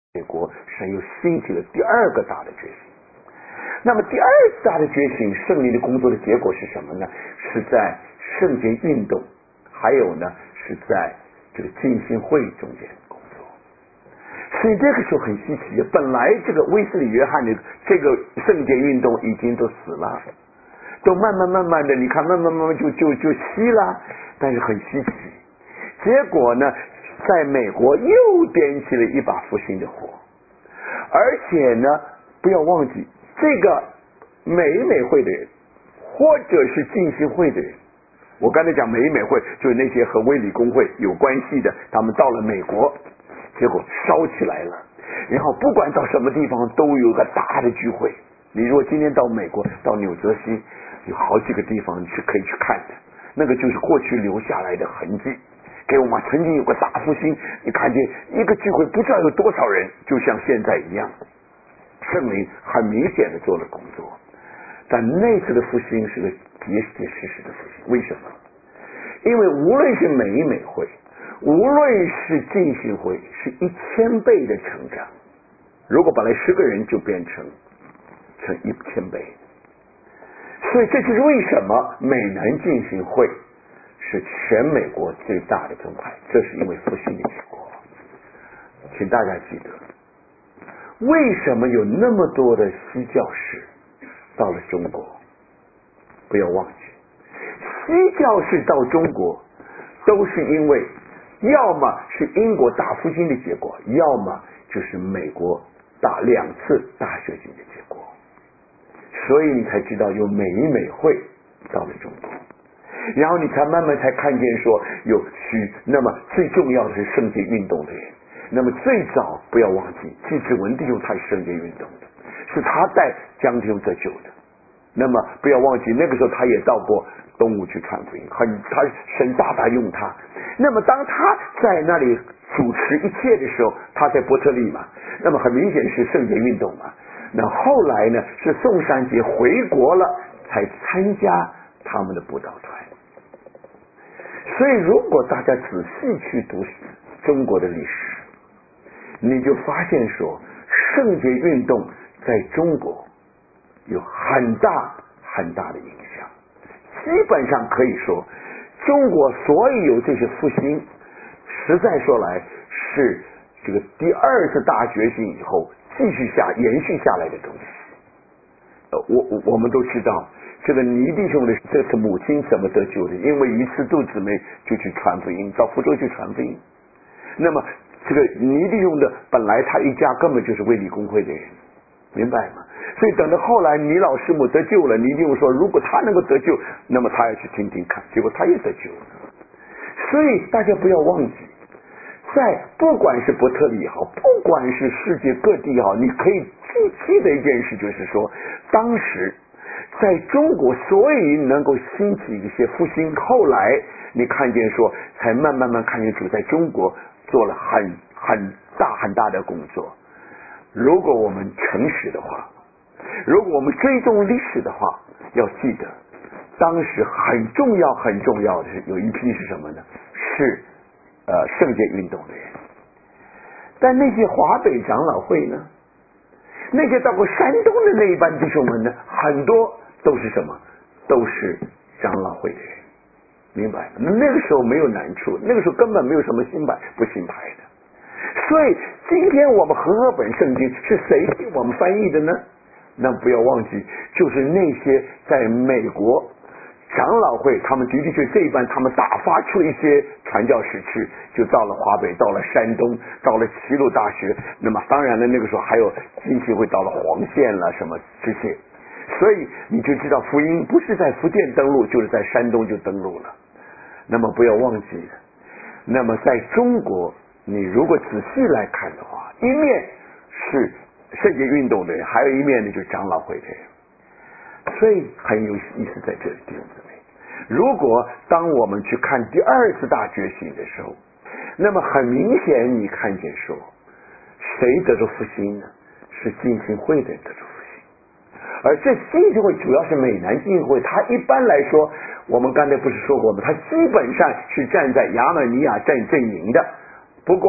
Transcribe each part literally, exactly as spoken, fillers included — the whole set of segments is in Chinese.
美国神又兴起了第二个大的觉醒。那么第二次大的觉醒，圣灵的工作的结果是什么呢？是在圣洁运动，还有呢是在这个浸信会中间工作。所以这个时候很稀奇，本来这个威斯理约翰的这个圣洁运动已经都死了，都慢慢慢慢的，你看慢慢慢慢就就就熄了，但是很稀奇。结果呢，在美国又点起了一把复兴的火，而且呢，不要忘记这个美美会的人，或者是浸信会的人，我刚才讲美美会就是那些和卫理公会有关系的，他们到了美国，结果烧起来了，然后不管到什么地方都有个大的聚会。你如果今天到美国，到纽泽西，有好几个地方你是可以去看的，那个就是过去留下来的痕迹。给我们曾经有个大复兴，你看见一个聚会不知道有多少人，就像现在一样，圣灵很明显的做了工作。但那次的复兴是个结结实实的复兴，为什么？因为无论是美美会，无论是浸信会，是一千倍的成长。如果本来十个人就变成成一千倍，所以这就是为什么美南浸信会是全美国最大的宗派，这是因为复兴的结果。请大家记得，为什么有那么多的西教士到了中国？不要忘记，西教士到中国都是因为要么是英国大复兴的结果，要么就是美国大两次大学习的结果。所以你才知道有美美会到了中国，然后你才慢慢才看见说有许那么最重要的是圣洁运动的人。那么最早不要忘记季志文弟兄他是圣洁运动的，是他带江弟兄得救的。那么不要忘记那个时候他也到过东吴去传福音，很他神大大用他。那么当他在那里主持一切的时候，他在伯特利嘛，那么很明显是圣洁运动嘛。那后来呢是宋山节回国了才参加他们的布道团。所以如果大家仔细去读中国的历史，你就发现说圣洁运动在中国有很大很大的影响。基本上可以说中国所以有这些复兴，实在说来是这个第二次大觉醒以后继续下延续下来的东西。呃，我我我们都知道这个倪弟兄的这次母亲怎么得救的，因为一次杜姊妹就去传福音，到福州去传福音。那么这个倪弟兄的本来他一家根本就是卫理公会的人，明白吗？所以等到后来倪老师母得救了，倪弟兄说如果他能够得救，那么他要去听听看，结果他也得救了。所以大家不要忘记，在不管是伯特利也好，不管是世界各地也好，你可以记记的一件事就是说，当时在中国所以能够兴起一些复兴，后来你看见说才慢慢慢看见主在中国做了很很大很大的工作。如果我们诚实的话，如果我们追踪历史的话，要记得当时很重要很重要的是有一批是什么呢？是呃圣洁运动的人。但那些华北长老会呢，那些到过山东的那一班弟兄们呢，很多都是什么？都是长老会的人，明白吗？那个时候没有难处，那个时候根本没有什么新派不新派的。所以今天我们和合本圣经是谁给我们翻译的呢？那不要忘记，就是那些在美国长老会，他们的的确这一班，他们打发出一些传教士去，就到了华北，到了山东，到了齐鲁大学。那么当然了，那个时候还有浸信会到了黄县了，什么这些。所以你就知道福音不是在福建登陆，就是在山东就登陆了。那么不要忘记，那么在中国，你如果仔细来看的话，一面是圣洁运动的人，还有一面呢就是长老会的人。所以很有意思在这里，弟兄姊妹，如果当我们去看第二次大觉醒的时候，那么很明显你看见说谁得着复兴呢？是浸信会的人得着复兴。而这浸信会主要是美南浸信会，它一般来说我们刚才不是说过吗？它基本上是站在亚美尼亚站阵营的。不过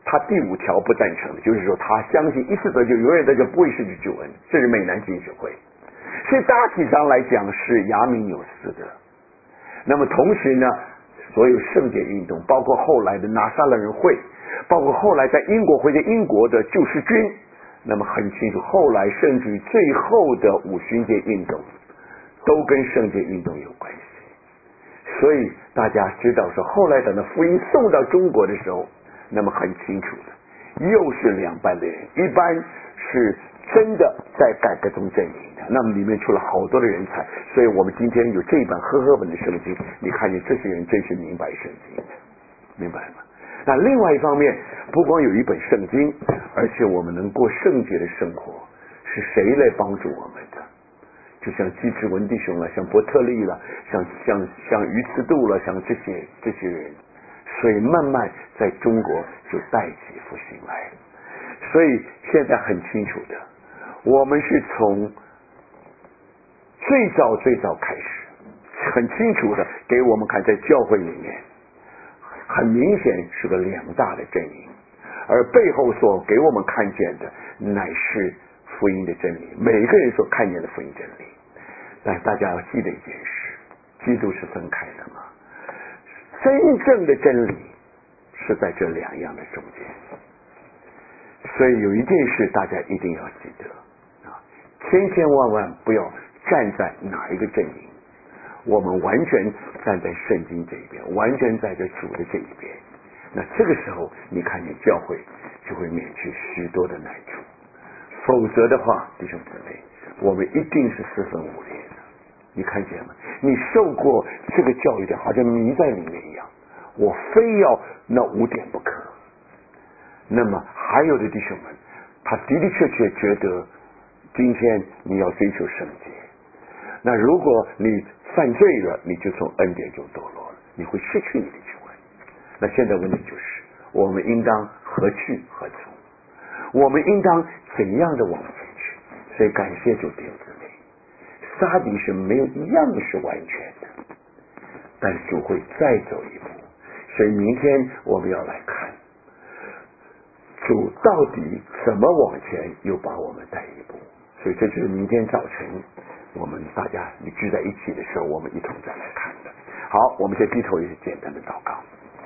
他第五条不赞成的，就是说他相信一次得救永远得救，不会失去救恩，这是美南禁酒会。所以大体上来讲是亚米纽斯的。那么同时呢，所有圣洁运动，包括后来的拿撒勒人会，包括后来在英国会见英国的救世军，那么很清楚，后来甚至于最后的五旬节运动都跟圣洁运动有关系。所以大家知道说，后来等到福音送到中国的时候，那么很清楚的，又是两班的人，一般是真的在改革中阵营的，那么里面出了好多的人才，所以我们今天有这一本和合本的圣经，你看见这些人真是明白圣经，明白吗？那另外一方面，不光有一本圣经，而且我们能过圣洁的生活，是谁来帮助我们的？就像基志文弟兄了，像伯特利了，像像像于慈度了，像这些这些人，所以慢慢在中国就带起复兴来了。所以现在很清楚的，我们是从最早最早开始，很清楚的给我们看，在教会里面很明显是个两大的阵营，而背后所给我们看见的乃是福音的真理，每个人所看见的福音真理。但大家要记得一件事，基督是分开的嘛，真正的真理是在这两样的中间。所以有一件事大家一定要记得啊，千千万万不要站在哪一个阵营，我们完全站在圣经这一边，完全在这主的这一边，那这个时候你看见教会就会免去许多的难处。否则的话，弟兄姊妹，我们一定是四分五裂的。你看见吗？你受过这个教育的，好像迷在里面一样，我非要那五点不可。那么还有的弟兄们，他的的确确觉得今天你要追求圣洁，那如果你犯罪了，你就从恩典就堕落了，你会失去你的救恩。那现在问题就是，我们应当何去何从？我们应当怎样的往前去？所以感谢主弟兄姊妹，撒底是没有一样的是完全的，但是主会再走一步。所以明天我们要来看主到底怎么往前又把我们带一步。所以这就是明天早晨我们大家你聚在一起的时候，我们一同再来看的。好，我们先低头也是简单的祷告。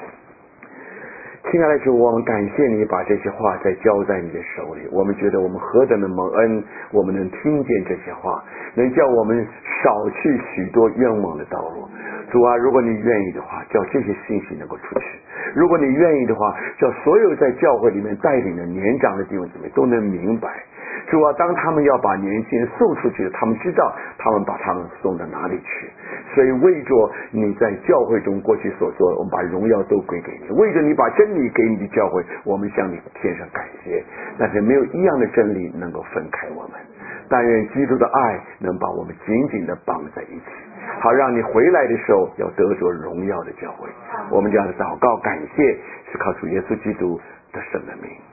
亲爱的主，我们感谢你把这些话再交在你的手里，我们觉得我们何等的蒙恩，我们能听见这些话，能叫我们少去许多冤枉的道路。主啊，如果你愿意的话，叫这些信息能够出去；如果你愿意的话，叫所有在教会里面带领的年长的弟兄姊妹都能明白。主啊，当他们要把年轻人送出去，他们知道他们把他们送到哪里去。所以为着你在教会中过去所做的，我们把荣耀都归给你；为着你把真理给你的教会，我们向你献上感谢。但是没有一样的真理能够分开我们，但愿基督的爱能把我们紧紧的绑在一起，好让你回来的时候要得着荣耀的教会。我们这样的祷告感谢是靠主耶稣基督的圣的名。